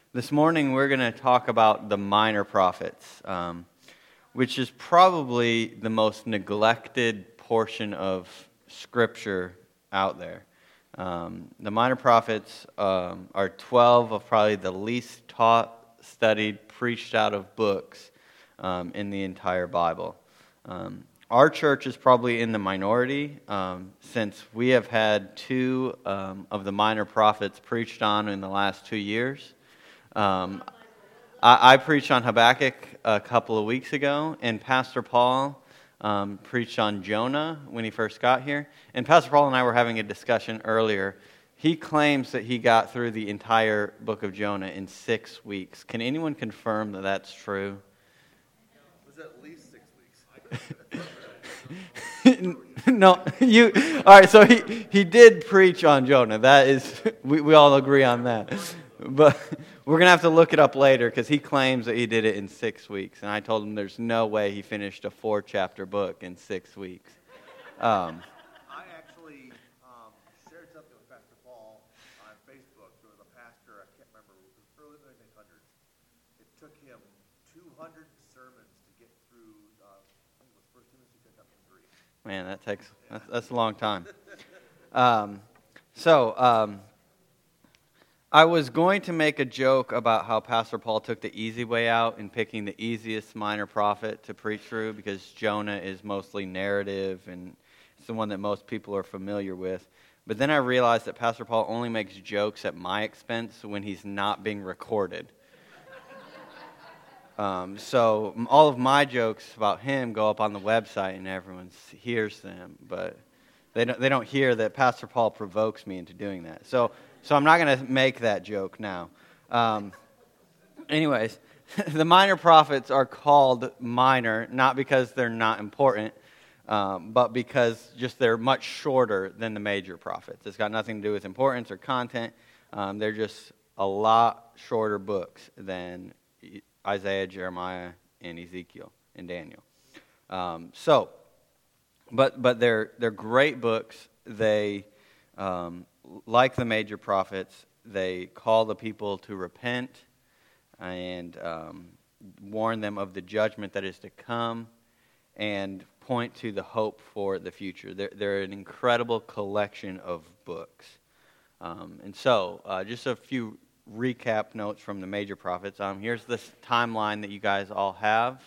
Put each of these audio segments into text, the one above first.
This morning we're going to talk about the minor prophets, which is probably the most neglected portion of Scripture out there. The minor prophets are 12 of probably the least taught, studied, preached out of books in the entire Bible. Our church is probably in the minority since we have had two of the minor prophets preached on in the last 2 years. I preached on Habakkuk a couple of weeks ago, and Pastor Paul preached on Jonah when he first got here. And Pastor Paul and I were having a discussion earlier. He claims that he got through the entire book of Jonah in 6 weeks. Can anyone confirm that that's true? It was at least 6 weeks. No, you. All right, so he did preach on Jonah. That is, we all agree on that. But we're going to have to look it up later because he claims that he did it in 6 weeks. And I told him there's no way he finished a 4-chapter book in 6 weeks. I actually shared something with Pastor Paul on Facebook. There was a pastor, I can't remember, it was early in the 1900s. It took him 200 sermons to get through, I think it was 1 Timothy chapter 3. Man, that's a long time. I was going to make a joke about how Pastor Paul took the easy way out in picking the easiest minor prophet to preach through because Jonah is mostly narrative and it's the one that most people are familiar with. But then I realized that Pastor Paul only makes jokes at my expense when he's not being recorded. So all of my jokes about him go up on the website and everyone hears them, but they don't hear that Pastor Paul provokes me into doing that. So I'm not going to make that joke now. Anyways, the minor prophets are called minor, not because they're not important, but because just they're much shorter than the major prophets. It's got nothing to do with importance or content. They're just a lot shorter books than Isaiah, Jeremiah, and Ezekiel, and Daniel. But they're great books. They like the major prophets, they call the people to repent and warn them of the judgment that is to come and point to the hope for the future. They're an incredible collection of books. Just a few recap notes from the major prophets. Here's this timeline that you guys all have.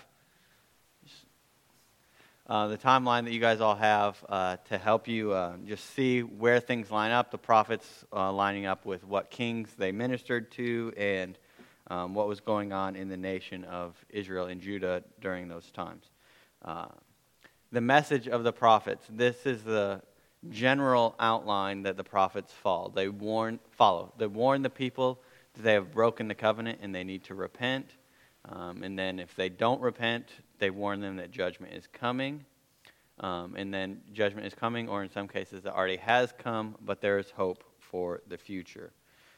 The timeline that you guys all have to help you just see where things line up, the prophets lining up with what kings they ministered to and what was going on in the nation of Israel and Judah during those times. The message of the prophets, this is the general outline that the prophets follow. They warn the people that they have broken the covenant and they need to repent. And then if they don't repent, they warn them that judgment is coming. And then judgment is coming, or in some cases it already has come, but there is hope for the future.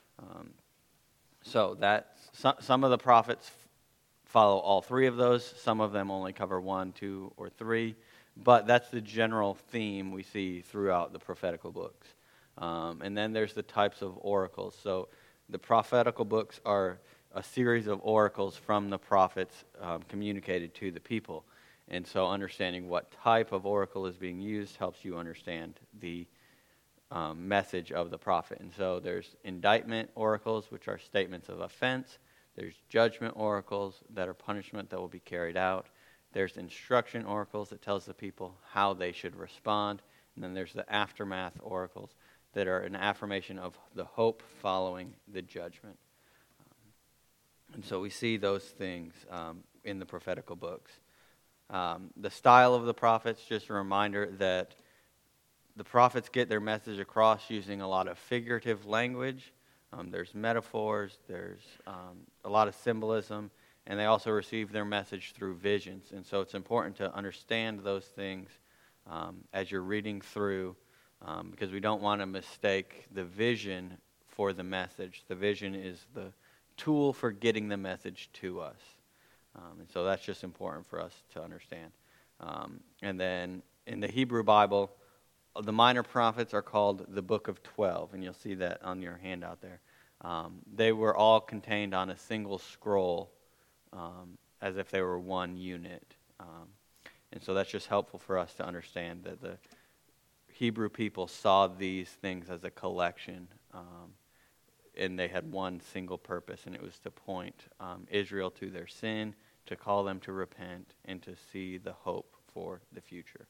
Some of the prophets follow all three of those. Some of them only cover 1, 2, or 3. But that's the general theme we see throughout the prophetical books. And then there's the types of oracles. So the prophetical books are a series of oracles from the prophets communicated to the people. And so understanding what type of oracle is being used helps you understand the message of the prophet. And so there's indictment oracles, which are statements of offense. There's judgment oracles that are punishment that will be carried out. There's instruction oracles that tells the people how they should respond. And then there's the aftermath oracles that are an affirmation of the hope following the judgment. And so we see those things in the prophetical books. The style of the prophets, just a reminder that the prophets get their message across using a lot of figurative language. There's metaphors, there's a lot of symbolism, and they also receive their message through visions. And so it's important to understand those things as you're reading through because we don't want to mistake the vision for the message. The vision is the tool for getting the message to us. And so that's just important for us to understand. And then in the Hebrew Bible, the minor prophets are called the Book of 12, and you'll see that on your handout there. They were all contained on a single scroll, as if they were one unit. And so that's just helpful for us to understand that the Hebrew people saw these things as a collection, and they had one single purpose, and it was to point Israel to their sin, to call them to repent, and to see the hope for the future.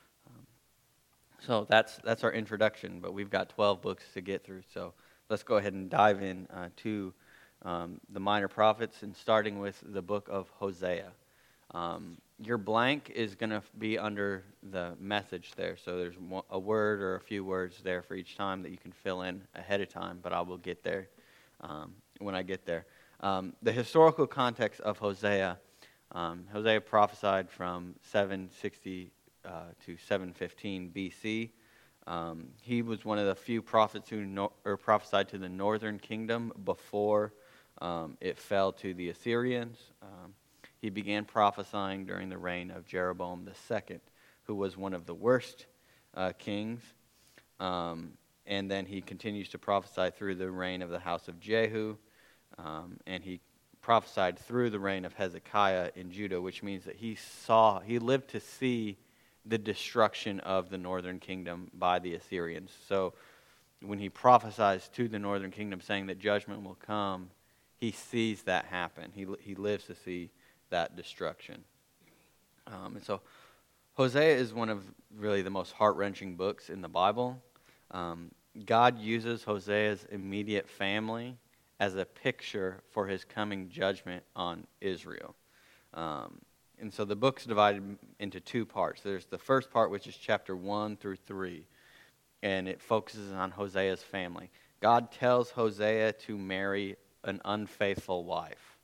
So that's our introduction, but we've got 12 books to get through, so let's go ahead and dive in to the minor prophets, and starting with the book of Hosea. Your blank is going to be under the message there, so there's a word or a few words there for each time that you can fill in ahead of time, but I will get there when I get there. The historical context of Hosea, Hosea prophesied from 760 to 715 BC. He was one of the few prophets who prophesied to the northern kingdom before it fell to the Assyrians. He began prophesying during the reign of Jeroboam II, who was one of the worst kings. And then he continues to prophesy through the reign of the house of Jehu. And he prophesied through the reign of Hezekiah in Judah, which means that he lived to see the destruction of the northern kingdom by the Assyrians. So when he prophesies to the northern kingdom saying that judgment will come, he sees that happen. He lives to see that destruction. And so Hosea is one of really the most heart-wrenching books in the Bible. God uses Hosea's immediate family as a picture for his coming judgment on Israel. And so the book's divided into two parts. There's the first part, which is chapter 1 through 3, and it focuses on Hosea's family. God tells Hosea to marry an unfaithful wife.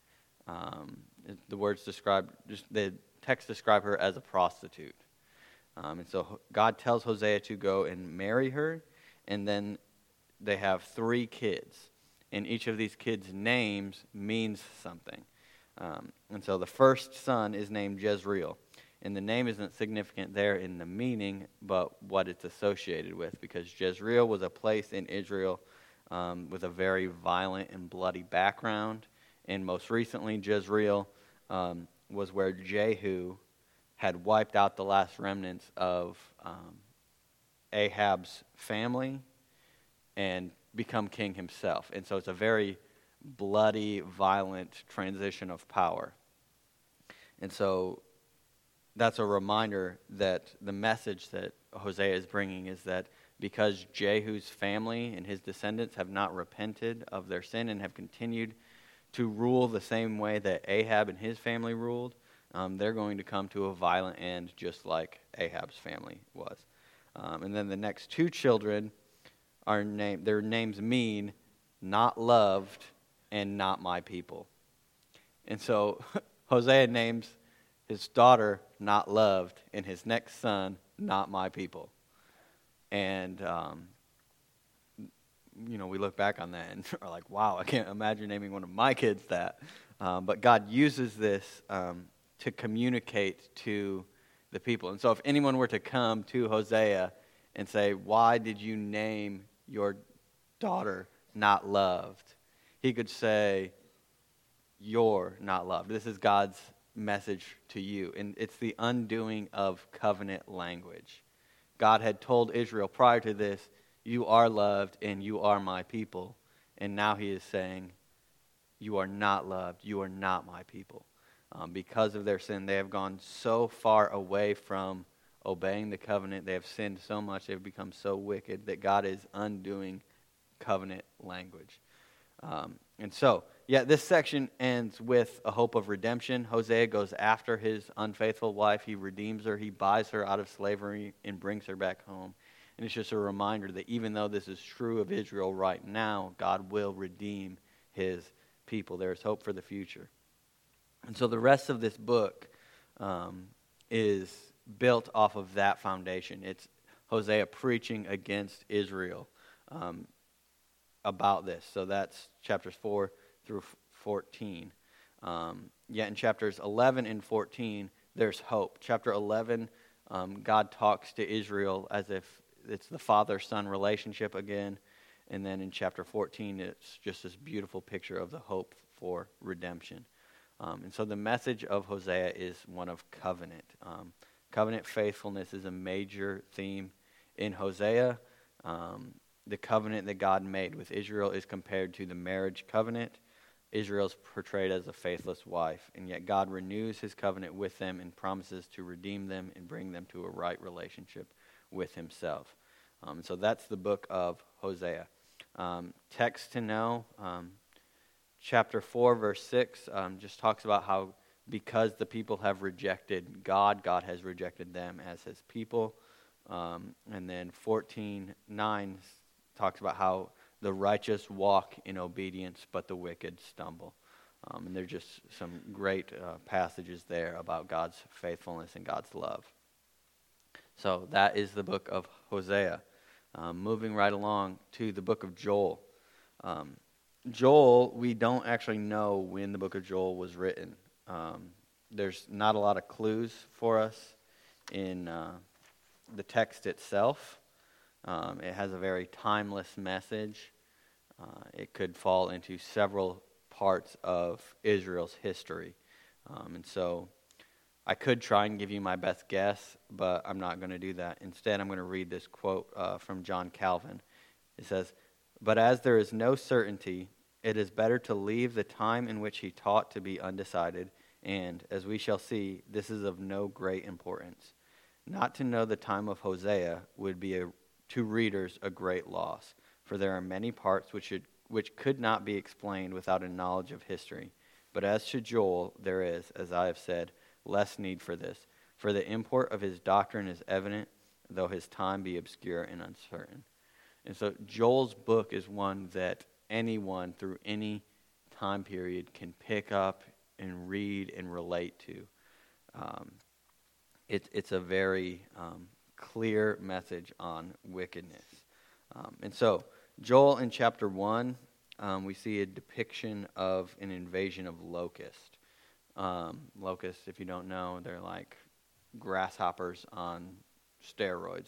The text describe her as a prostitute. And so God tells Hosea to go and marry her, and then they have 3 kids. And each of these kids' names means something. And so the first son is named Jezreel. And the name isn't significant there in the meaning, but what it's associated with, because Jezreel was a place in Israel with a very violent and bloody background. And most recently, Jezreel was where Jehu had wiped out the last remnants of Ahab's family and become king himself. And so it's a very bloody, violent transition of power. And so that's a reminder that the message that Hosea is bringing is that because Jehu's family and his descendants have not repented of their sin and have continued to rule the same way that Ahab and his family ruled, they're going to come to a violent end just like Ahab's family was. And then the next 2 children their names mean not loved and not my people. And so Hosea names his daughter not loved and his next son not my people. And, we look back on that and are like, wow, I can't imagine naming one of my kids that. But God uses this to communicate to the people. And so if anyone were to come to Hosea and say, why did you name your daughter not loved? He could say, you're not loved. This is God's message to you. And it's the undoing of covenant language. God had told Israel prior to this, you are loved and you are my people. And now he is saying, you are not loved, you are not my people. Because of their sin, they have gone so far away from obeying the covenant. They have sinned so much, they've become so wicked that God is undoing covenant language. This section ends with a hope of redemption. Hosea goes after his unfaithful wife. He redeems her. He buys her out of slavery and brings her back home. And it's just a reminder that even though this is true of Israel right now, God will redeem his people. There is hope for the future. And so the rest of this book is built off of that foundation. It's Hosea preaching against Israel about this. So that's chapters 4 through 14. Yet in chapters 11 and 14, there's hope. Chapter 11, God talks to Israel as if it's the father-son relationship again. And then in chapter 14, it's just this beautiful picture of the hope for redemption. And so the message of Hosea is one of covenant. Covenant faithfulness is a major theme in Hosea. The covenant that God made with Israel is compared to the marriage covenant. Israel's portrayed as a faithless wife, and yet God renews his covenant with them and promises to redeem them and bring them to a right relationship with himself. So that's the book of Hosea. Text to know, chapter 4, verse 6, just talks about how because the people have rejected God, God has rejected them as his people. And then 14:9 talks about how the righteous walk in obedience, but the wicked stumble. And there's just some great passages there about God's faithfulness and God's love. So that is the book of Hosea. Moving right along to the book of Joel. Joel, we don't actually know when the book of Joel was written. There's not a lot of clues for us in the text itself. It has a very timeless message. It could fall into several parts of Israel's history. And so I could try and give you my best guess, but I'm not going to do that. Instead, I'm going to read this quote from John Calvin. It says, "But as there is no certainty, it is better to leave the time in which he taught to be undecided, and, as we shall see, this is of no great importance. Not to know the time of Hosea would be to readers a great loss, for there are many parts which could not be explained without a knowledge of history. But as to Joel, there is, as I have said, less need for this, for the import of his doctrine is evident, though his time be obscure and uncertain." And so Joel's book is one that anyone through any time period can pick up and read and relate to. It's a very clear message on wickedness. And so Joel in chapter 1, we see a depiction of an invasion of locusts. Locusts, if you don't know, they're like grasshoppers on steroids.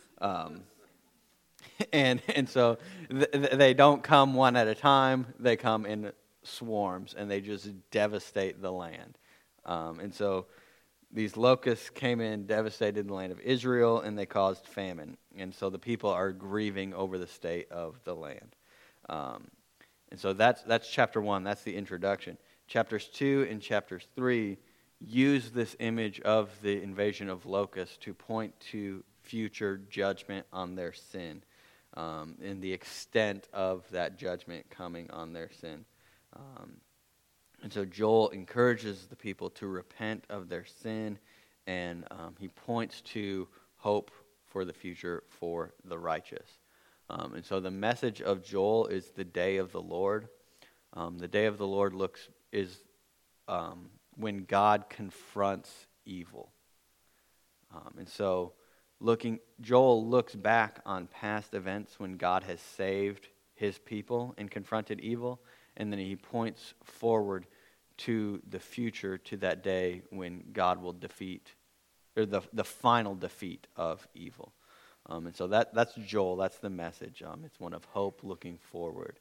And so they don't come one at a time. They come in swarms, and they just devastate the land. And so these locusts came in, devastated the land of Israel, and they caused famine. And so the people are grieving over the state of the land. And so that's chapter 1. That's the introduction. Chapters 2 and chapters 3 use this image of the invasion of locusts to point to future judgment on their sin, and the extent of that judgment coming on their sin. And so Joel encourages the people to repent of their sin, and he points to hope for the future for the righteous. And so the message of Joel is the day of the Lord. The day of the Lord is when God confronts evil. And so Joel looks back on past events when God has saved his people and confronted evil, and then he points forward to the future, to that day when God will defeat, or the final defeat of evil. And so that's Joel, that's the message. It's one of hope looking forward.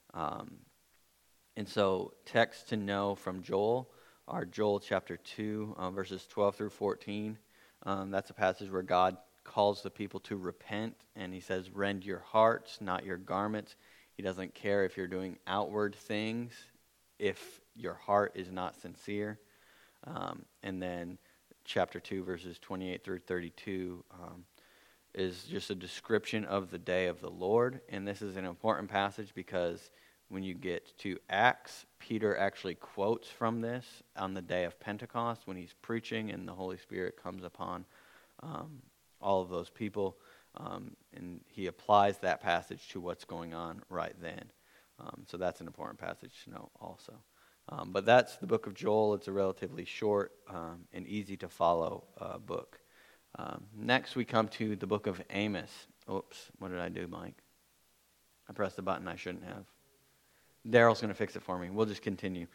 And so texts to know from Joel are Joel chapter 2, verses 12 through 14. That's a passage where God calls the people to repent, and he says, "Rend your hearts, not your garments." He doesn't care if you're doing outward things, if your heart is not sincere. And then chapter 2, verses 28 through 32 is just a description of the day of the Lord. And this is an important passage because when you get to Acts, Peter actually quotes from this on the day of Pentecost when he's preaching and the Holy Spirit comes upon all of those people. And he applies that passage to what's going on right then. So that's an important passage to know also. But that's the book of Joel. It's a relatively short and easy to follow book. Next we come to the book of Amos. Oops, what did I do, Mike? I pressed the button I shouldn't have. Daryl's going to fix it for me. We'll just continue.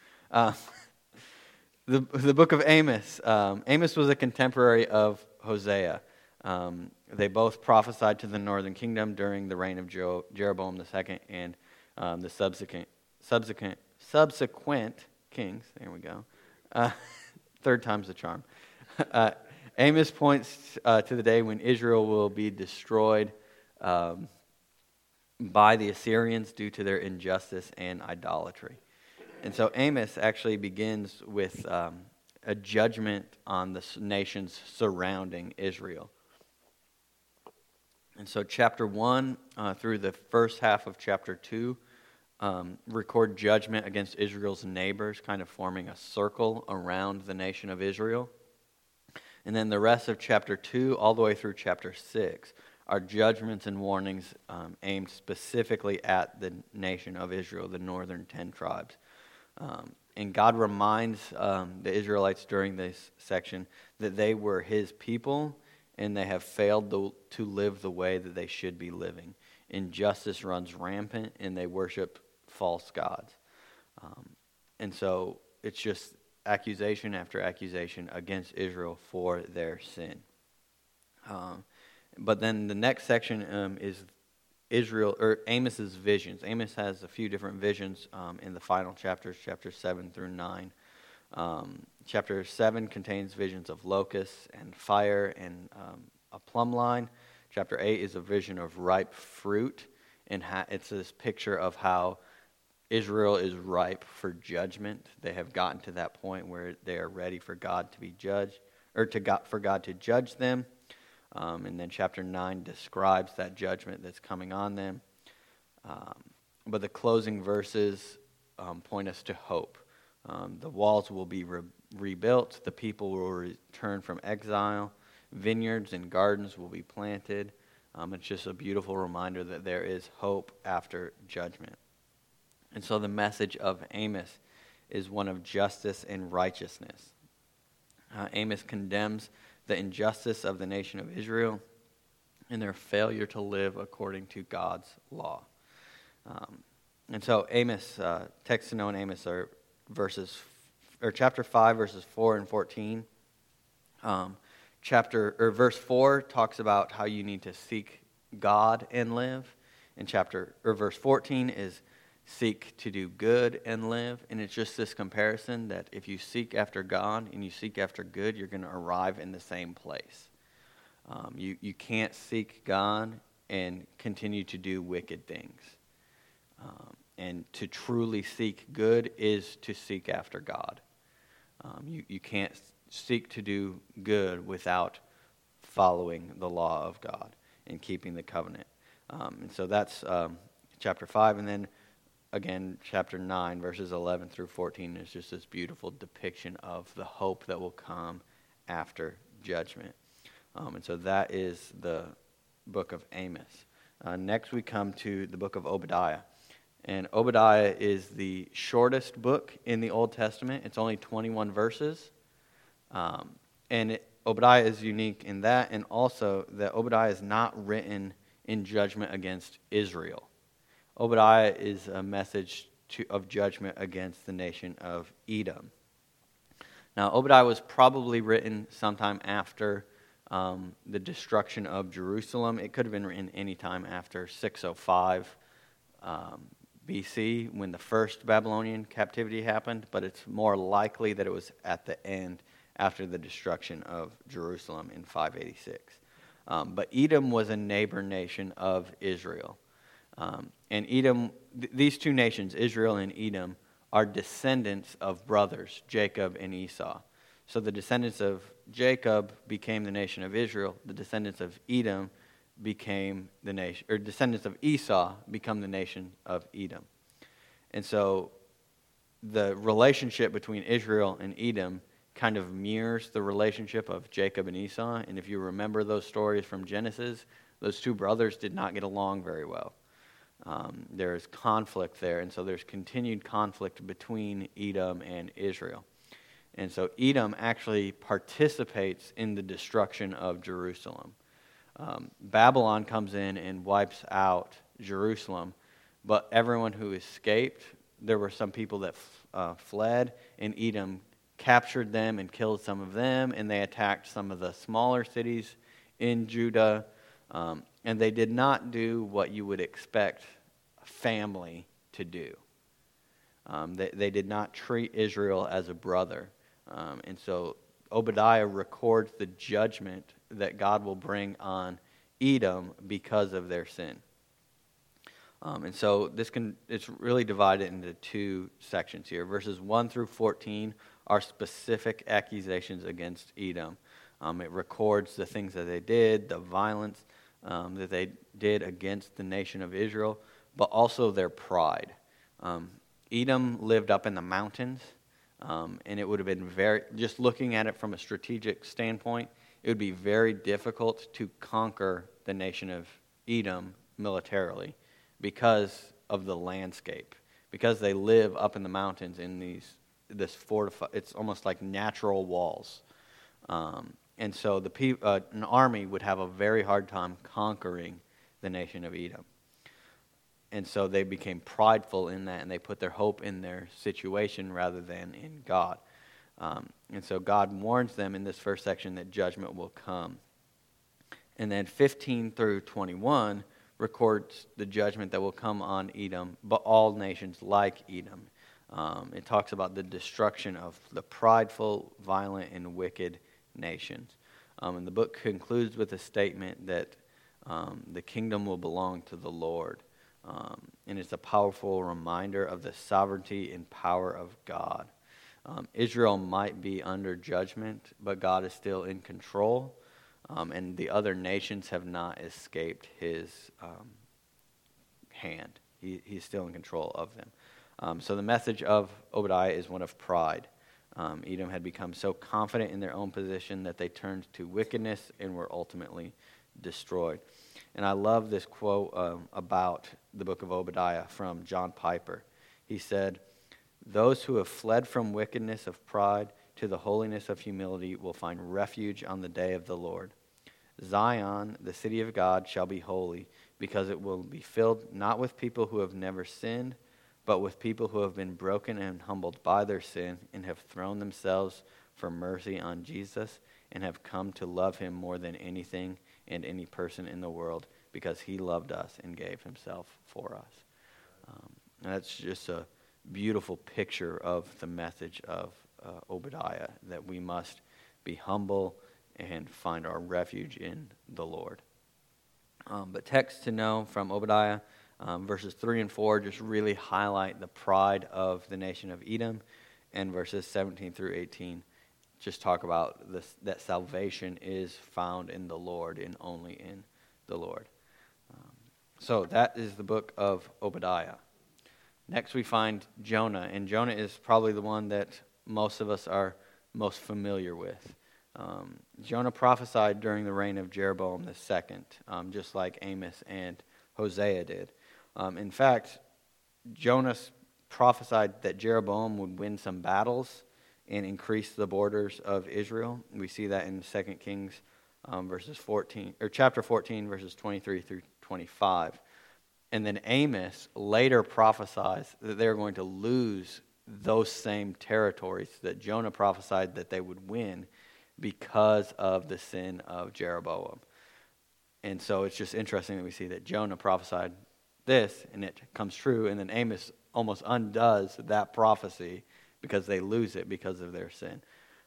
The book of Amos. Amos was a contemporary of Hosea. They both prophesied to the northern kingdom during the reign of Jeroboam II and the subsequent kings. There we go. Third time's the charm. Amos points to the day when Israel will be destroyed by the Assyrians due to their injustice and idolatry. And so Amos actually begins with a judgment on the nations surrounding Israel. And so chapter 1 through the first half of chapter 2 record judgment against Israel's neighbors, kind of forming a circle around the nation of Israel. And then the rest of chapter 2 all the way through chapter 6 are judgments and warnings aimed specifically at the nation of Israel, the northern 10 tribes. And God reminds the Israelites during this section that they were his people and they have failed to live the way that they should be living. Injustice runs rampant and they worship false gods. And so it's just accusation after accusation against Israel for their sin. But then the next section is Amos's visions. Amos has a few different visions in the final chapters, chapters 7 through 9. Chapter 7 contains visions of locusts and fire and a plumb line. Chapter 8 is a vision of ripe fruit, and it's this picture of how Israel is ripe for judgment. They have gotten to that point where they are ready for God to be judged, or for God to judge them. And then chapter 9 describes that judgment that's coming on them. But the closing verses point us to hope. The walls will be rebuilt. The people will return from exile. Vineyards and gardens will be planted. It's just a beautiful reminder that there is hope after judgment. And so the message of Amos is one of justice and righteousness. Amos condemns the injustice of the nation of Israel and their failure to live according to God's law. And so Amos, text to know in Amos are chapter 5, verses 4 and 14. Verse 4 talks about how you need to seek God and live. And verse 14 is seek to do good and live. And it's just this comparison that if you seek after God and you seek after good, you're going to arrive in the same place. You can't seek God and continue to do wicked things. And to truly seek good is to seek after God. You can't seek to do good without following the law of God and keeping the covenant. And so that's chapter 5. And then again, chapter 9, verses 11 through 14 is just this beautiful depiction of the hope that will come after judgment. And so that is the book of Amos. Next we come to the book of Obadiah. And Obadiah is the shortest book in the Old Testament. It's only 21 verses. Obadiah is unique in that, and also that Obadiah is not written in judgment against Israel. Obadiah is a message of judgment against the nation of Edom. Now, Obadiah was probably written sometime after the destruction of Jerusalem. It could have been written any time after 605 BC, when the first Babylonian captivity happened, but it's more likely that it was at the end after the destruction of Jerusalem in 586. But Edom was a neighbor nation of Israel. And Edom, these two nations, Israel and Edom, are descendants of brothers, Jacob and Esau. So the descendants of Jacob became the nation of Israel. The descendants of Edom became the nation, or descendants of Esau become the nation of Edom. And so the relationship between Israel and Edom kind of mirrors the relationship of Jacob and Esau. And if you remember those stories from Genesis, those two brothers did not get along very well. There's conflict there, and so there's continued conflict between Edom and Israel. And so Edom actually participates in the destruction of Jerusalem. Babylon comes in and wipes out Jerusalem, but everyone who escaped, there were some people that fled, and Edom captured them and killed some of them, and they attacked some of the smaller cities in Judah, and they did not do what you would expect a family to do. They did not treat Israel as a brother. And so Obadiah records the judgment that God will bring on Edom because of their sin. And so it's really divided into two sections here. Verses 1 through 14 are specific accusations against Edom. It records the things that they did, the violence that they did against the nation of Israel, but also their pride. Edom lived up in the mountains, and it would have been just looking at it from a strategic standpoint, it would be very difficult to conquer the nation of Edom militarily because of the landscape, because they live up in the mountains in this fortified, it's almost like natural walls. And so an army would have a very hard time conquering the nation of Edom. And so they became prideful in that, and they put their hope in their situation rather than in God. And so God warns them in this first section that judgment will come. And then 15 through 21 records the judgment that will come on Edom, but all nations like Edom. It talks about the destruction of the prideful, violent, and wicked nations. And the book concludes with a statement that the kingdom will belong to the Lord. And it's a powerful reminder of the sovereignty and power of God. Israel might be under judgment, but God is still in control. And the other nations have not escaped his hand. He's still in control of them. So the message of Obadiah is one of pride. Edom had become so confident in their own position that they turned to wickedness and were ultimately destroyed. And I love this quote about the book of Obadiah from John Piper. He said, "Those who have fled from wickedness of pride to the holiness of humility will find refuge on the day of the Lord. Zion, the city of God, shall be holy, because it will be filled not with people who have never sinned, but with people who have been broken and humbled by their sin and have thrown themselves for mercy on Jesus and have come to love him more than anything and any person in the world, because he loved us and gave himself for us." And that's just a beautiful picture of the message of Obadiah, that we must be humble and find our refuge in the Lord. But texts to know from Obadiah, verses 3 and 4 just really highlight the pride of the nation of Edom, and verses 17 through 18 just talk about this, that salvation is found in the Lord and only in the Lord. So that is the book of Obadiah. Next we find Jonah, and Jonah is probably the one that most of us are most familiar with. Jonah prophesied during the reign of Jeroboam II, just like Amos and Hosea did. In fact, Jonah prophesied that Jeroboam would win some battles and increase the borders of Israel. We see that in 2 Kings chapter 14, verses 23 through 25. And then Amos later prophesies that they're going to lose those same territories that Jonah prophesied that they would win because of the sin of Jeroboam. And so it's just interesting that we see that Jonah prophesied this, and it comes true, and then Amos almost undoes that prophecy because they lose it because of their sin.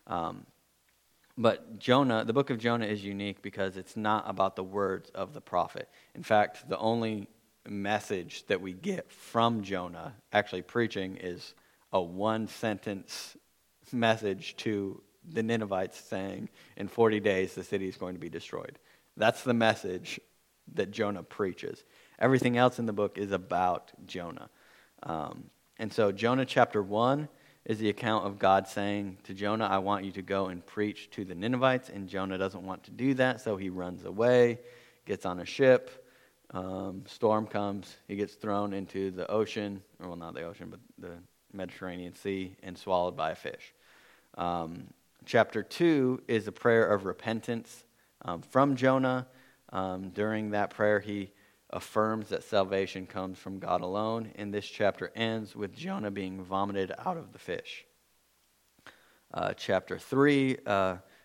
But Jonah, the book of Jonah is unique because it's not about the words of the prophet. In fact, the only message that we get from Jonah actually preaching is a one-sentence message to the Ninevites saying, in 40 days the city is going to be destroyed. That's the message that Jonah preaches. Everything else in the book is about Jonah. And so Jonah chapter 1 is the account of God saying to Jonah, I want you to go and preach to the Ninevites. And Jonah doesn't want to do that, so he runs away, gets on a ship, storm comes, he gets thrown into the ocean, or well, not the ocean, but the Mediterranean Sea, and swallowed by a fish. Chapter 2 is a prayer of repentance from Jonah. During that prayer, he affirms that salvation comes from God alone, and this chapter ends with Jonah being vomited out of the fish. Chapter 3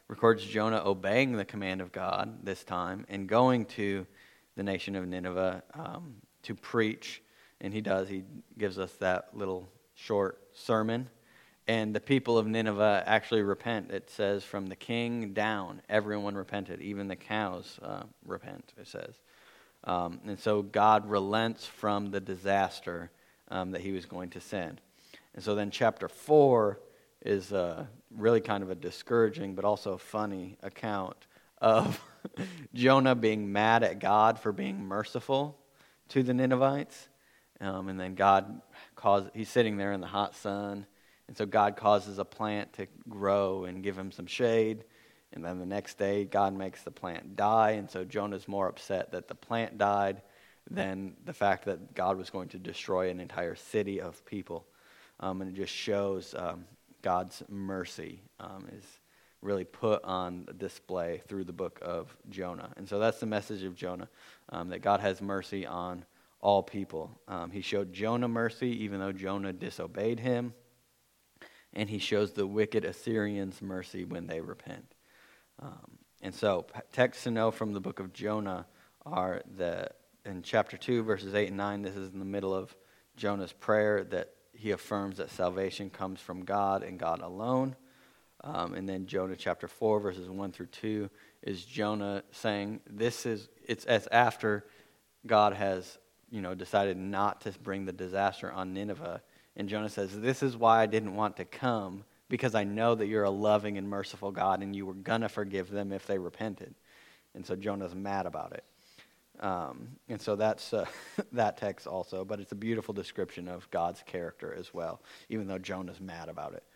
records Jonah obeying the command of God this time and going to the nation of Nineveh to preach. And he does. He gives us that little short sermon. And the people of Nineveh actually repent. It says from the king down, everyone repented. Even the cows repent, it says. And so God relents from the disaster that he was going to send. And so then chapter 4 is really kind of a discouraging but also funny account of Jonah being mad at God for being merciful to the Ninevites. And then he's sitting there in the hot sun. And so God causes a plant to grow and give him some shade. And then the next day, God makes the plant die. And so Jonah's more upset that the plant died than the fact that God was going to destroy an entire city of people. And it just shows God's mercy is really put on display through the book of Jonah. And so that's the message of Jonah, that God has mercy on all people. He showed Jonah mercy even though Jonah disobeyed him. And he shows the wicked Assyrians mercy when they repent. And so texts to know from the book of Jonah are in chapter 2, verses 8 and 9, this is in the middle of Jonah's prayer that he affirms that salvation comes from God and God alone. And then Jonah chapter 4, verses 1 through 2, is Jonah saying it's as after God has decided not to bring the disaster on Nineveh. And Jonah says, this is why I didn't want to come, because I know that you're a loving and merciful God, and you were going to forgive them if they repented. And so Jonah's mad about it. And so that's that text also, but it's a beautiful description of God's character as well, even though Jonah's mad about it.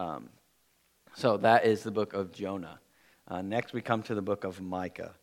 So that is the book of Jonah. Next we come to the book of Micah.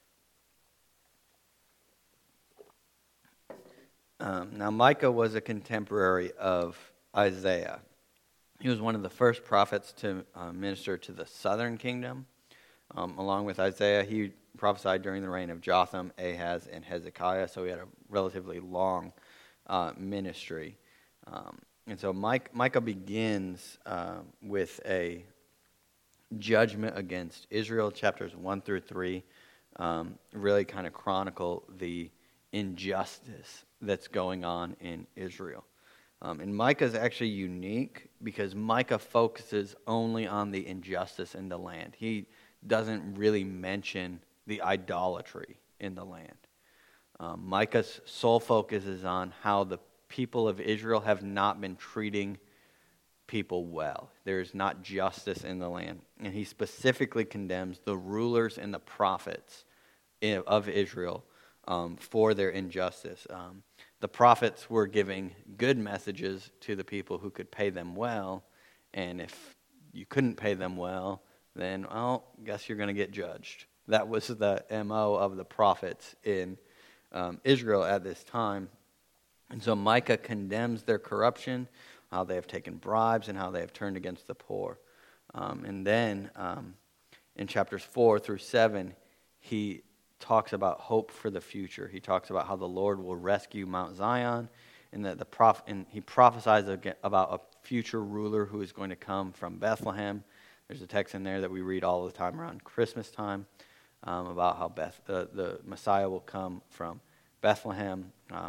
Now Micah was a contemporary of Isaiah. He was one of the first prophets to minister to the southern kingdom. Along with Isaiah, he prophesied during the reign of Jotham, Ahaz, and Hezekiah, so he had a relatively long ministry. And so Micah begins with a judgment against Israel. Chapters 1 through 3 really kind of chronicle the injustice that's going on in Israel. And Micah is actually unique because Micah focuses only on the injustice in the land. He doesn't really mention the idolatry in the land. Micah's sole focus is on how the people of Israel have not been treating people well. There is not justice in the land. And he specifically condemns the rulers and the prophets of Israel for their injustice. The prophets were giving good messages to the people who could pay them well, and if you couldn't pay them well, then, guess you're going to get judged. That was the MO of the prophets in Israel at this time. And so Micah condemns their corruption, how they have taken bribes, and how they have turned against the poor. And then in chapters 4 through 7, he talks about hope for the future. He talks about how the Lord will rescue Mount Zion, and that he prophesies about a future ruler who is going to come from Bethlehem. There's a text in there that we read all the time around Christmas time about how the Messiah will come from Bethlehem.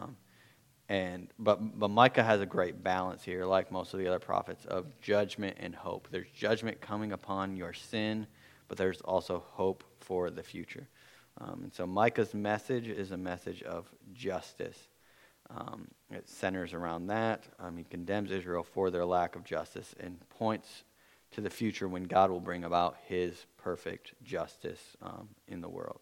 But Micah has a great balance here, like most of the other prophets, of judgment and hope. There's judgment coming upon your sin, but there's also hope for the future. And so Micah's message is a message of justice. It centers around that. He condemns Israel for their lack of justice and points to the future when God will bring about his perfect justice in the world.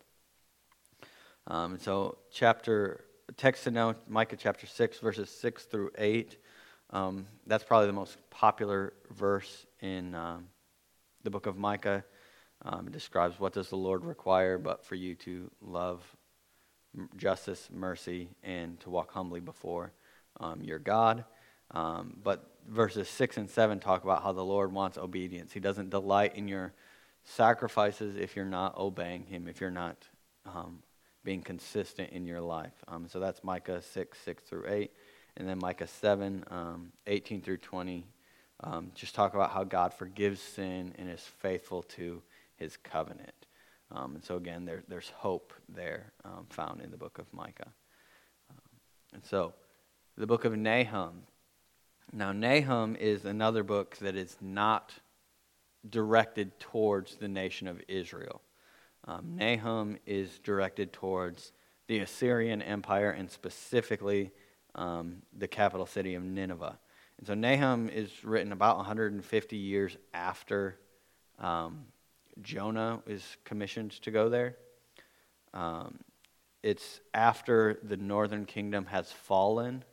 And so text to know, Micah chapter 6, verses 6 through 8. That's probably the most popular verse in the book of Micah. It describes what does the Lord require but for you to love justice, mercy, and to walk humbly before your God. But verses 6 and 7 talk about how the Lord wants obedience. He doesn't delight in your sacrifices if you're not obeying him, if you're not being consistent in your life. So that's Micah 6 through 8. And then Micah 7, 18 through 20, just talk about how God forgives sin and is faithful to his covenant. And so again, there's hope there found in the book of Micah. And so the book of Nahum. Now Nahum is another book that is not directed towards the nation of Israel. Nahum is directed towards the Assyrian Empire and specifically the capital city of Nineveh. And so Nahum is written about 150 years after Jonah is commissioned to go there. It's after the northern kingdom has fallen.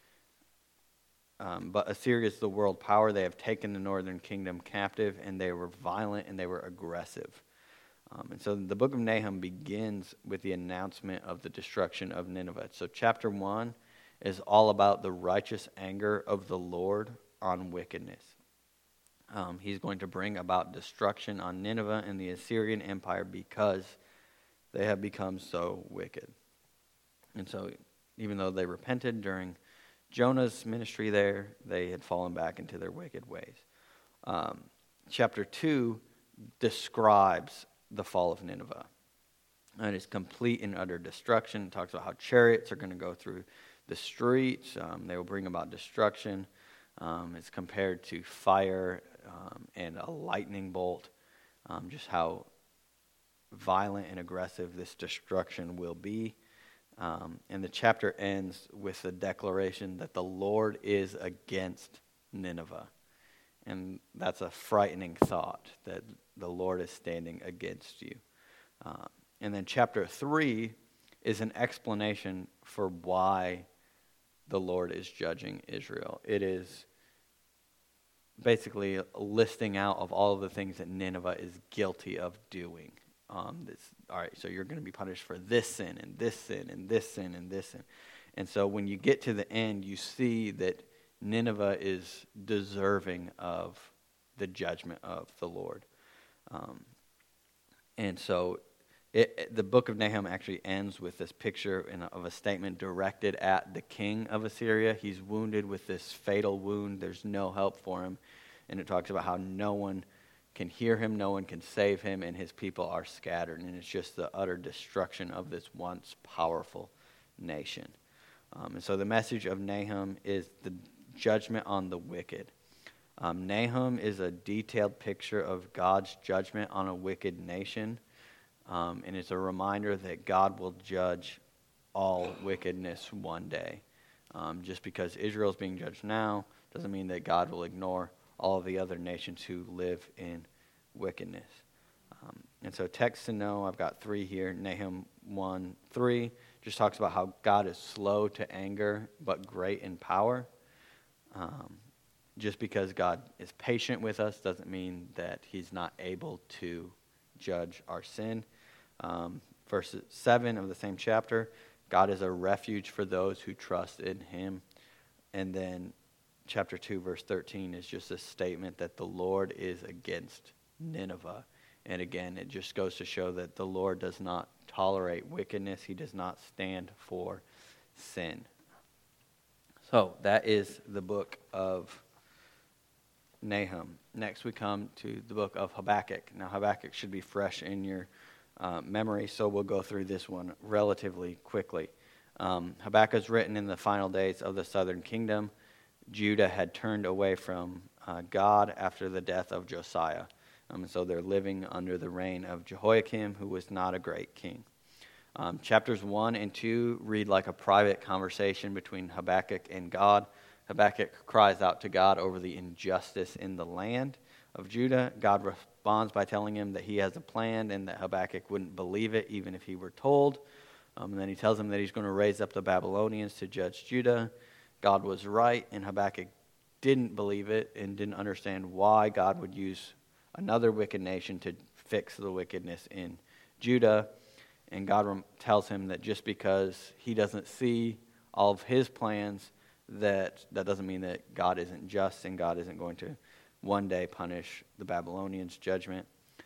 But Assyria is the world power. They have taken the northern kingdom captive, and they were violent and they were aggressive. And so the book of Nahum begins with the announcement of the destruction of Nineveh. So chapter 1 is all about the righteous anger of the Lord on wickedness. He's going to bring about destruction on Nineveh and the Assyrian Empire because they have become so wicked. And so even though they repented during Jonah's ministry there, they had fallen back into their wicked ways. Chapter 2 describes the fall of Nineveh. And it's complete and utter destruction. It talks about how chariots are going to go through the streets. They will bring about destruction. It's compared to fire and a lightning bolt. Just how violent and aggressive this destruction will be. And the chapter ends with the declaration that the Lord is against Nineveh. And that's a frightening thought, that the Lord is standing against you. And then chapter 3 is an explanation for why the Lord is judging Israel. It is basically a listing out of all of the things that Nineveh is guilty of doing. All right, so you're going to be punished for this sin and this sin and this sin and this sin. And so when you get to the end, you see that Nineveh is deserving of the judgment of the Lord. And so the book of Nahum actually ends with this picture of a statement directed at the king of Assyria. He's wounded with this fatal wound. There's no help for him. And it talks about how no one can hear him, no one can save him, and his people are scattered. And it's just the utter destruction of this once powerful nation. And so the message of Nahum is the judgment on the wicked. Nahum is a detailed picture of God's judgment on a wicked nation. And it's a reminder that God will judge all wickedness one day. Just because Israel is being judged now doesn't mean that God will ignore all of the other nations who live in wickedness. And so texts to know, I've got 3 here. Nahum 1:3 just talks about how God is slow to anger but great in power. Just because God is patient with us doesn't mean that he's not able to judge our sin. Verse 7 of the same chapter, God is a refuge for those who trust in him. And then chapter 2, verse 13 is just a statement that the Lord is against Nineveh. And again, it just goes to show that the Lord does not tolerate wickedness. He does not stand for sin. So that is the book of Nahum. Next we come to the book of Habakkuk. Now Habakkuk should be fresh in your memory, so we'll go through this one relatively quickly. Habakkuk is written in the final days of the southern kingdom. Judah had turned away from God after the death of Josiah. So they're living under the reign of Jehoiakim, who was not a great king. Chapters 1 and 2 read like a private conversation between Habakkuk and God. Habakkuk cries out to God over the injustice in the land of Judah. God responds by telling him that he has a plan and that Habakkuk wouldn't believe it even if he were told. And then he tells him that he's going to raise up the Babylonians to judge Judah. God was right, and Habakkuk didn't believe it and didn't understand why God would use another wicked nation to fix the wickedness in Judah. And God tells him that just because he doesn't see all of his plans, that doesn't mean that God isn't just and God isn't going to one day punish the Babylonians' judgment.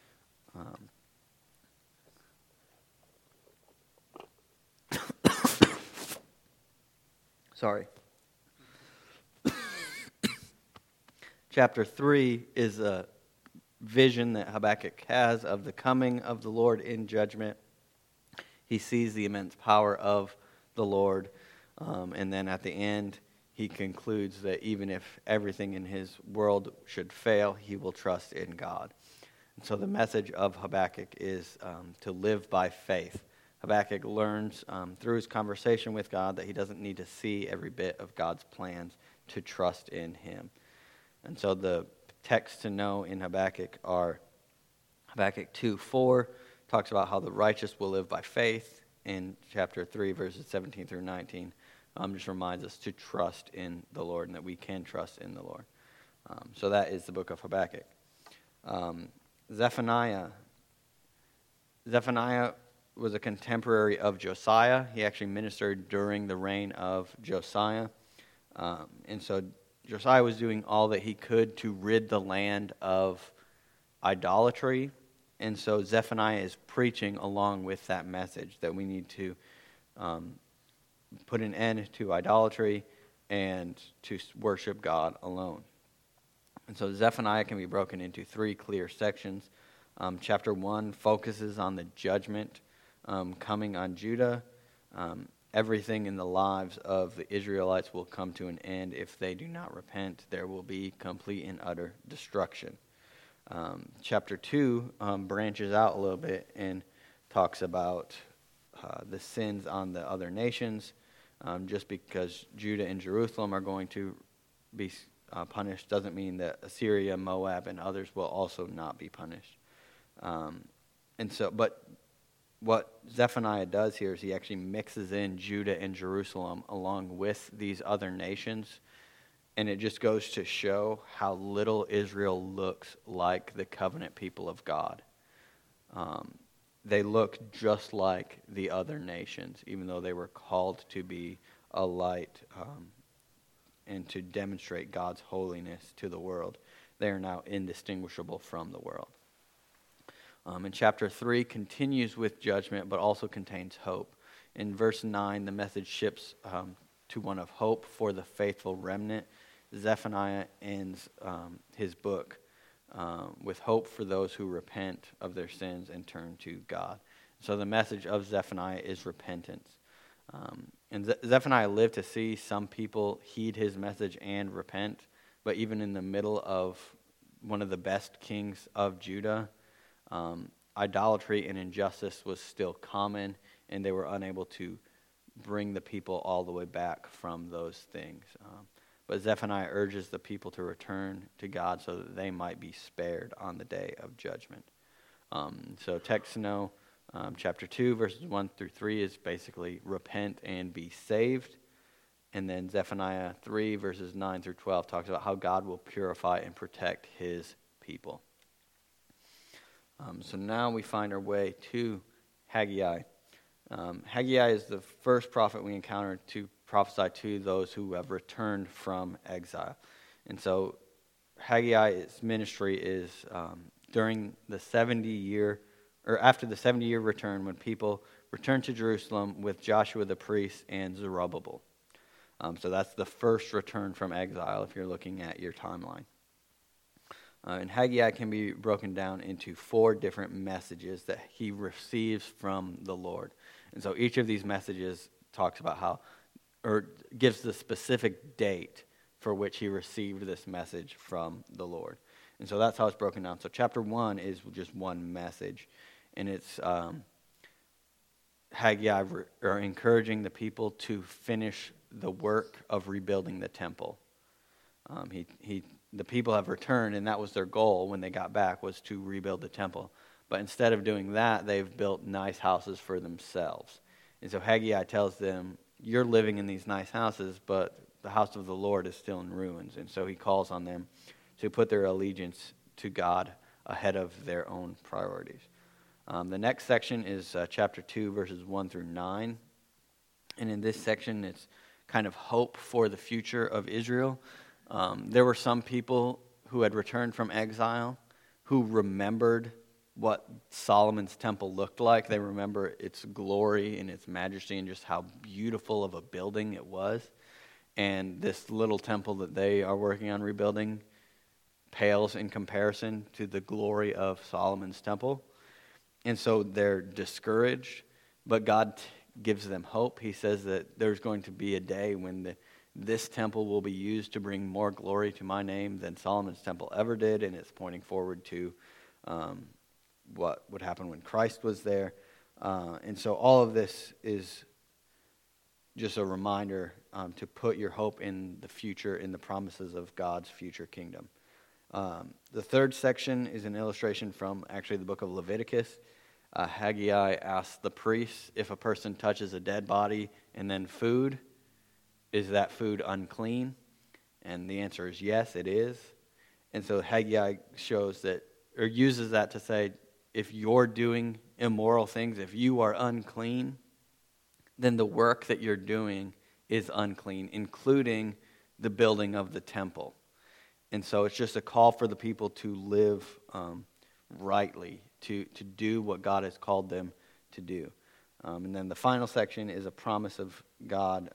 Sorry. Chapter 3 is a vision that Habakkuk has of the coming of the Lord in judgment. He sees the immense power of the Lord, and then at the end, he concludes that even if everything in his world should fail, he will trust in God. And so the message of Habakkuk is to live by faith. Habakkuk learns through his conversation with God that he doesn't need to see every bit of God's plans to trust in him. And so the texts to know in Habakkuk are Habakkuk 2:4 talks about how the righteous will live by faith. In chapter 3, verses 17 through 19, just reminds us to trust in the Lord and that we can trust in the Lord. So that is the book of Habakkuk. Zephaniah was a contemporary of Josiah. He actually ministered during the reign of Josiah. And so Josiah was doing all that he could to rid the land of idolatry. And so Zephaniah is preaching along with that message that we need to put an end to idolatry and to worship God alone. And so Zephaniah can be broken into 3 clear sections. Chapter 1 focuses on the judgment coming on Judah. Everything in the lives of the Israelites will come to an end if they do not repent. There will be complete and utter destruction. Chapter 2 branches out a little bit and talks about the sins on the other nations. Just because Judah and Jerusalem are going to be punished doesn't mean that Assyria, Moab, and others will also not be punished. But what Zephaniah does here is he actually mixes in Judah and Jerusalem along with these other nations. And it just goes to show how little Israel looks like the covenant people of God. They look just like the other nations, even though they were called to be a light and to demonstrate God's holiness to the world. They are now indistinguishable from the world. And chapter 3 continues with judgment, but also contains hope. In verse 9, the message shifts to one of hope for the faithful remnant. Zephaniah ends his book with hope for those who repent of their sins and turn to God. So the message of Zephaniah is repentance. And Zephaniah lived to see some people heed his message and repent, but even in the middle of one of the best kings of Judah, idolatry and injustice was still common, and they were unable to bring the people all the way back from those things. But Zephaniah urges the people to return to God so that they might be spared on the day of judgment. So text to know, chapter 2, verses 1 through 3 is basically repent and be saved. And then Zephaniah 3, verses 9 through 12 talks about how God will purify and protect his people. So now we find our way to Haggai. Haggai is the first prophet we encounter to prophesy to those who have returned from exile. And so Haggai's ministry is during the 70-year, or after the 70-year return, when people return to Jerusalem with Joshua the priest and Zerubbabel. So that's the first return from exile if you're looking at your timeline. And Haggai can be broken down into 4 different messages that he receives from the Lord. And so each of these messages talks about how, or gives the specific date for which he received this message from the Lord. And so that's how it's broken down. So chapter 1 is just one message. And it's Haggai encouraging the people to finish the work of rebuilding the temple. The people have returned, and that was their goal when they got back, was to rebuild the temple. But instead of doing that, they've built nice houses for themselves. And so Haggai tells them, you're living in these nice houses, but the house of the Lord is still in ruins. And so he calls on them to put their allegiance to God ahead of their own priorities. The next section is chapter 2, verses 1 through 9. And in this section, it's kind of hope for the future of Israel. There were some people who had returned from exile who remembered what Solomon's temple looked like. They remember its glory and its majesty and just how beautiful of a building it was. And this little temple that they are working on rebuilding pales in comparison to the glory of Solomon's temple. And so they're discouraged, but God gives them hope. He says that there's going to be a day when this temple will be used to bring more glory to my name than Solomon's temple ever did, and it's pointing forward to what would happen when Christ was there. And so all of this is just a reminder to put your hope in the future, in the promises of God's future kingdom. The third section is an illustration from actually the book of Leviticus. Haggai asks the priests, if a person touches a dead body and then food, is that food unclean? And the answer is yes, it is. And so Haggai shows that, or uses that to say, if you're doing immoral things, if you are unclean, then the work that you're doing is unclean, including the building of the temple. And so it's just a call for the people to live rightly, to do what God has called them to do. And then the final section is a promise of God,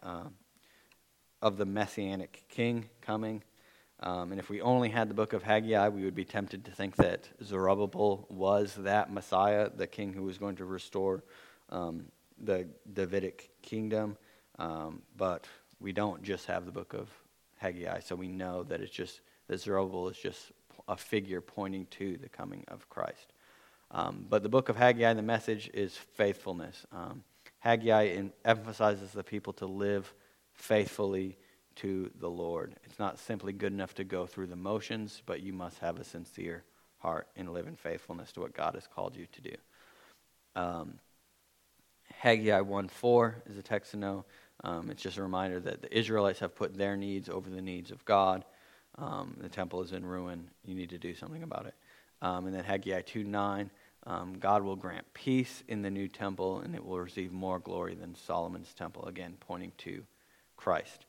of the Messianic King coming. And if we only had the book of Haggai, we would be tempted to think that Zerubbabel was that Messiah, the king who was going to restore the Davidic kingdom. But we don't just have the book of Haggai, so we know that it's just that Zerubbabel is just a figure pointing to the coming of Christ. But the book of Haggai, the message is faithfulness. Haggai emphasizes the people to live faithfully to the Lord. It's not simply good enough to go through the motions, but you must have a sincere heart and live in faithfulness to what God has called you to do. Haggai 1:4 is a text to know. It's just a reminder that the Israelites have put their needs over the needs of God. The temple is in ruin. You need to do something about it. And then Haggai 2:9, God will grant peace in the new temple, and it will receive more glory than Solomon's temple, again pointing to Christ.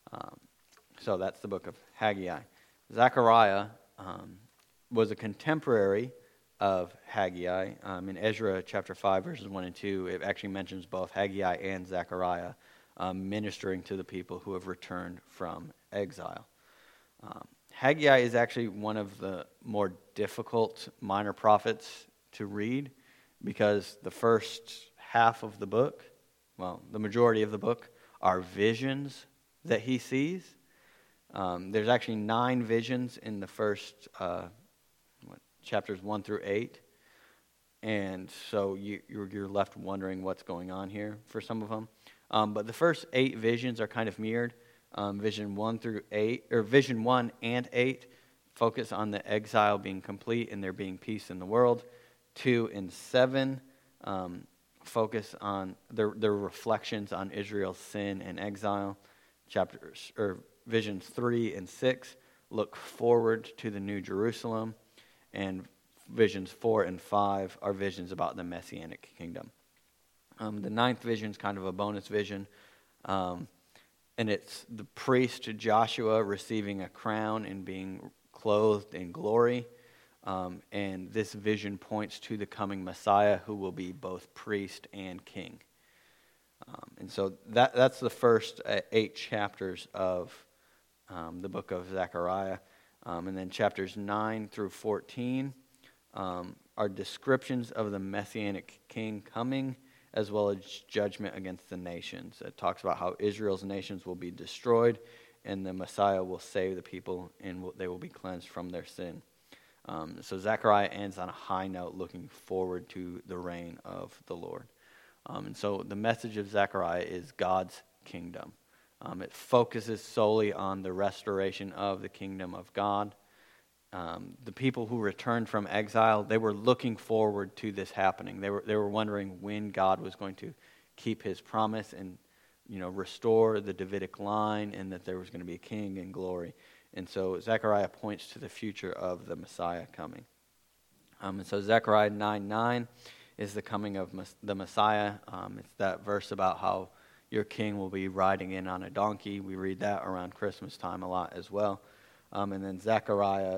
So that's the book of Haggai. Zechariah was a contemporary of Haggai. In Ezra chapter 5, verses 1 and 2, it actually mentions both Haggai and Zechariah ministering to the people who have returned from exile. Haggai is actually one of the more difficult minor prophets to read because the first half of the book, well, the majority of the book, are visions that he sees. There's actually 9 visions in the first chapters 1 through 8. And so you're left wondering what's going on here for some of them. But the first 8 visions are kind of mirrored. Vision 1 through 8, or Vision 1 and 8 focus on the exile being complete and there being peace in the world. 2 and 7 focus on their reflections on Israel's sin and exile. Visions 3 and 6 look forward to the New Jerusalem, and visions 4 and 5 are visions about the Messianic kingdom. The 9th vision is kind of a bonus vision. And it's the priest Joshua receiving a crown and being clothed in glory. And this vision points to the coming Messiah who will be both priest and king. And so that's the first 8 chapters of the book of Zechariah. And then chapters 9 through 14 are descriptions of the Messianic king coming, as well as judgment against the nations. It talks about how Israel's nations will be destroyed, and the Messiah will save the people, and they will be cleansed from their sin. So Zechariah ends on a high note, looking forward to the reign of the Lord. And so the message of Zechariah is God's kingdom. It focuses solely on the restoration of the kingdom of God. The people who returned from exile, they were looking forward to this happening. They were wondering when God was going to keep his promise and, restore the Davidic line, and that there was going to be a king in glory. And so Zechariah points to the future of the Messiah coming. And so Zechariah 9:9 is the coming of the Messiah. It's that verse about how your king will be riding in on a donkey. We read that around Christmas time a lot as well. And then Zechariah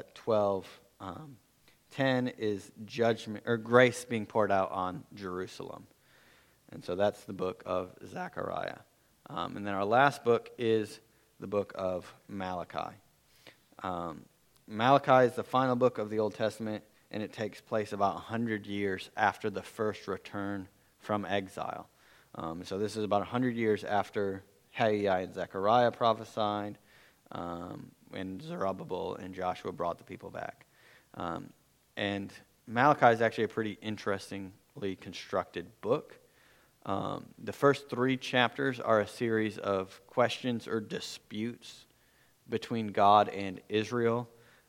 12:10 is judgment or grace being poured out on Jerusalem. And so that's the book of Zechariah. And then our last book is the book of Malachi. Malachi is the final book of the Old Testament, and it takes place about 100 years after the first return from exile. So this is about 100 years after Haggai and Zechariah prophesied, when Zerubbabel and Joshua brought the people back. And Malachi is actually a pretty interestingly constructed book. The first 3 chapters are a series of questions or disputes between God and Israel.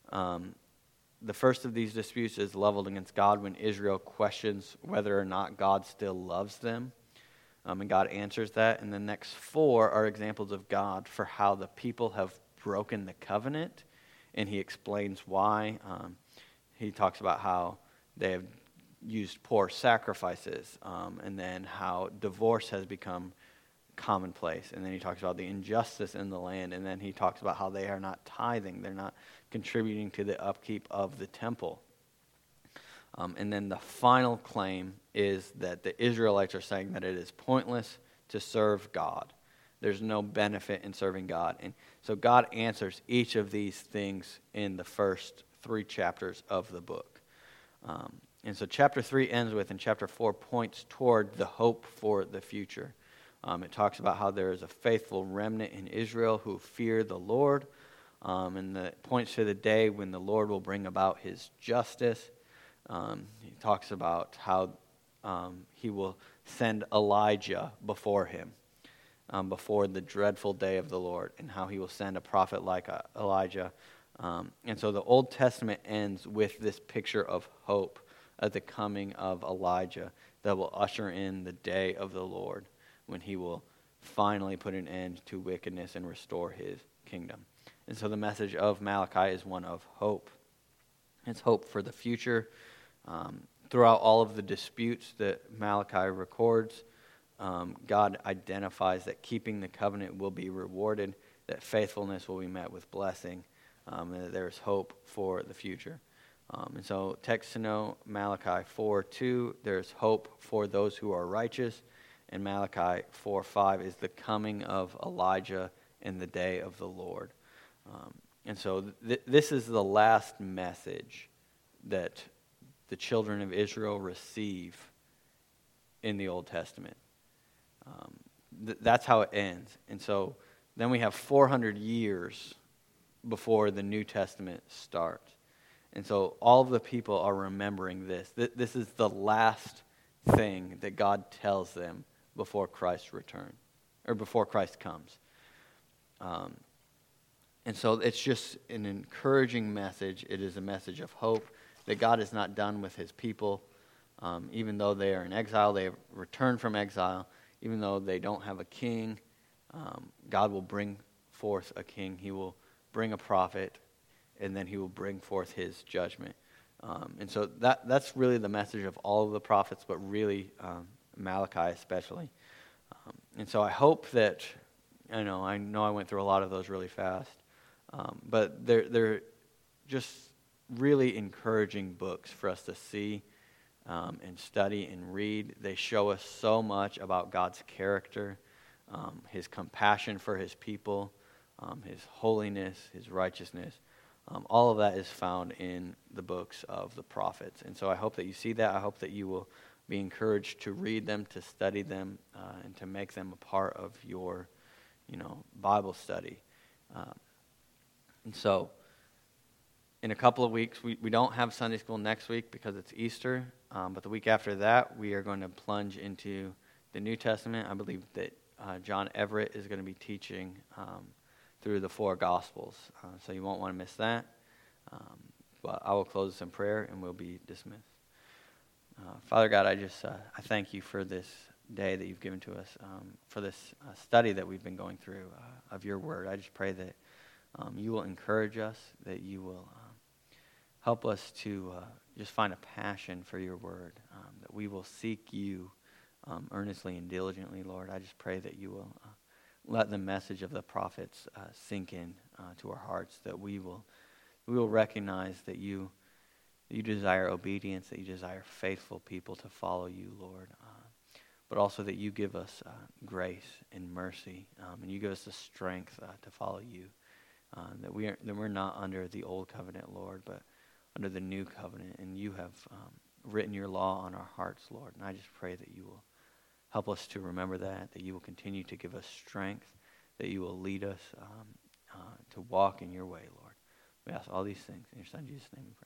The first of these disputes is leveled against God when Israel questions whether or not God still loves them. And God answers that. And the next 4 are examples of God for how the people have broken the covenant. And he explains why. He talks about how they have used poor sacrifices, and then how divorce has become commonplace. And then he talks about the injustice in the land, and then he talks about how they are not tithing. They're not contributing to the upkeep of the temple. And then the final claim is that the Israelites are saying that it is pointless to serve God. There's no benefit in serving God. And so God answers each of these things in the first 3 chapters of the book. And so chapter 3 ends with, and chapter 4 points toward the hope for the future. It talks about how there is a faithful remnant in Israel who fear the Lord, and it points to the day when the Lord will bring about his justice. He talks about how he will send Elijah before him, before the dreadful day of the Lord, and how he will send a prophet like Elijah. And so the Old Testament ends with this picture of hope at the coming of Elijah that will usher in the day of the Lord, when he will finally put an end to wickedness and restore his kingdom. And so the message of Malachi is one of hope. It's hope for the future. Throughout all of the disputes that Malachi records, God identifies that keeping the covenant will be rewarded, that faithfulness will be met with blessing, and that there is hope for the future. And so text to know Malachi 4:2, there's hope for those who are righteous. And Malachi 4:5 is the coming of Elijah in the day of the Lord. And so this is the last message that the children of Israel receive in the Old Testament. That's how it ends. And so then we have 400 years before the New Testament starts. And so all of the people are remembering this. This is the last thing that God tells them before Christ's return, or before Christ comes. And so it's just an encouraging message. It is a message of hope that God is not done with his people. Even though they are in exile, they have returned from exile. Even though they don't have a king, God will bring forth a king. He will bring a prophet, and then he will bring forth his judgment. And so that's really the message of all of the prophets, but really Malachi especially. And so I hope that, I know I went through a lot of those really fast, but they're just really encouraging books for us to see and study and read. They show us so much about God's character, his compassion for his people, his holiness, his righteousness. All of that is found in the books of the prophets. And so I hope that you see that. I hope that you will be encouraged to read them, to study them, and to make them a part of your, Bible study. And so in a couple of weeks, we don't have Sunday school next week because it's Easter, but the week after that, we are going to plunge into the New Testament. I believe that John Everett is going to be teaching through the 4 Gospels, so you won't want to miss that. But I will close this in prayer, and we'll be dismissed. Father God, I thank you for this day that you've given to us, for this study that we've been going through of your word. I just pray that you will encourage us, that you will help us to just find a passion for your word, that we will seek you earnestly and diligently, Lord. I just pray that you will let the message of the prophets sink in to our hearts, that we will recognize that you desire obedience, that you desire faithful people to follow you, Lord, but also that you give us grace and mercy, and you give us the strength to follow you. that we're not under the old covenant, Lord, but under the new covenant. And you have written your law on our hearts, Lord. And I just pray that you will help us to remember that you will continue to give us strength, that you will lead us to walk in your way, Lord. We ask all these things in your Son Jesus' name we pray.